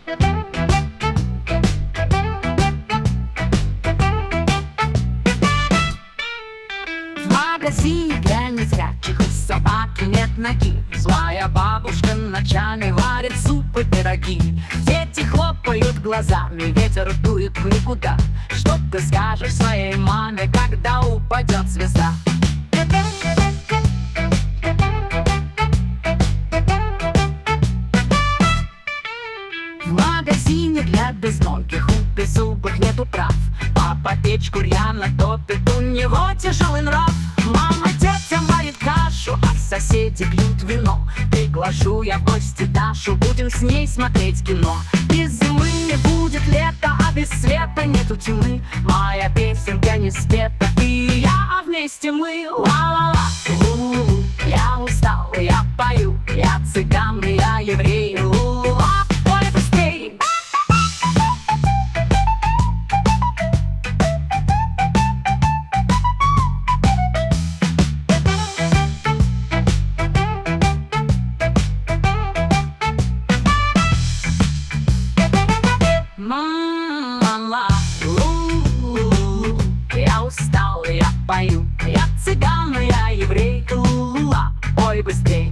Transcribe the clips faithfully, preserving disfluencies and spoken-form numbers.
В магазине для незрячих у собаки нет ноги. Злая бабушка ночами варит суп и пироги. Дети хлопают глазами, ветер дует в никуда. Что ты скажешь своей маме, когда упадет звезда? В магазине для безногих у беззубых нету прав. Папа печку рьяно топит, у него тяжелый нрав. Мама детям варит кашу, а соседи пьют вино. Приглашу я в гости Дашу, будем с ней смотреть кино. Без зимы не будет лета, а без света нету тьмы. Моя песенка не спета, и я, а вместе мы. Ла-ла-ла, лу-лу-лу. Я устал, я пою, я цыган, я еврей. Лу-ла, ой, быстрей. Ла-ла-ла, лу-лу-лу. Я устал, я пою, я цыган, я еврей. Лу-ла, ой, быстрей.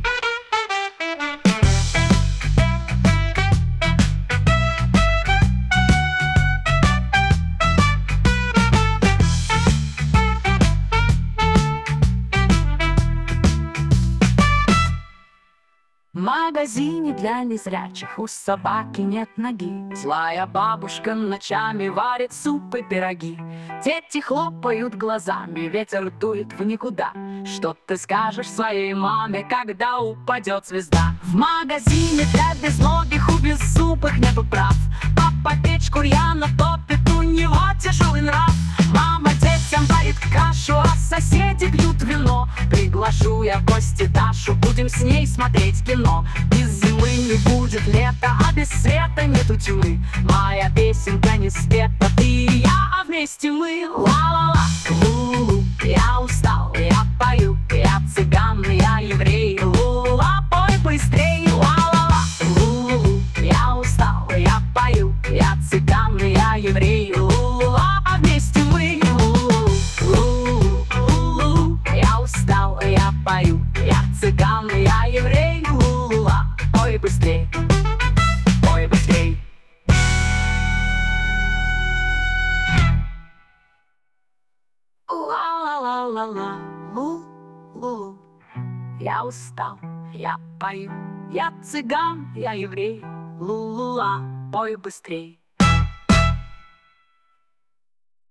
В магазине для незрячих у собаки нет ноги. Злая бабушка ночами варит суп и пироги. Дети хлопают глазами, ветер дует в никуда. Что ты скажешь своей маме, когда упадет звезда? В магазине для безногих у беззубых нету прав. Папа печку рьяно топит, у него тяжелый нрав. Мама детям варит кашу, а соседи пьют вино. Приглашу я в гости Дашу, будем с ней смотреть кино. Без зимы не будет лета, а без света нету тьмы. Моя песенка не спета, ты и я, а вместе мы. Ла-ла-ла, лу-лу. Я устал, я пою, я цыган, я еврей. Лу-ла, пой быстрей. Ла-ла-ла, лу-лу. Я устал, я пою, я цыган, я еврей. Лу-ла, а вместе мы. Лу-лу-лу. Я устал, я пою, я цыган, я еврей. Лу-ла, пой быстрей, пой быстрей. Ла-ла-ла-ла-ла, лу-лу. Я устал, я пою, я цыган, я еврей. Лу-ла, пой быстрей.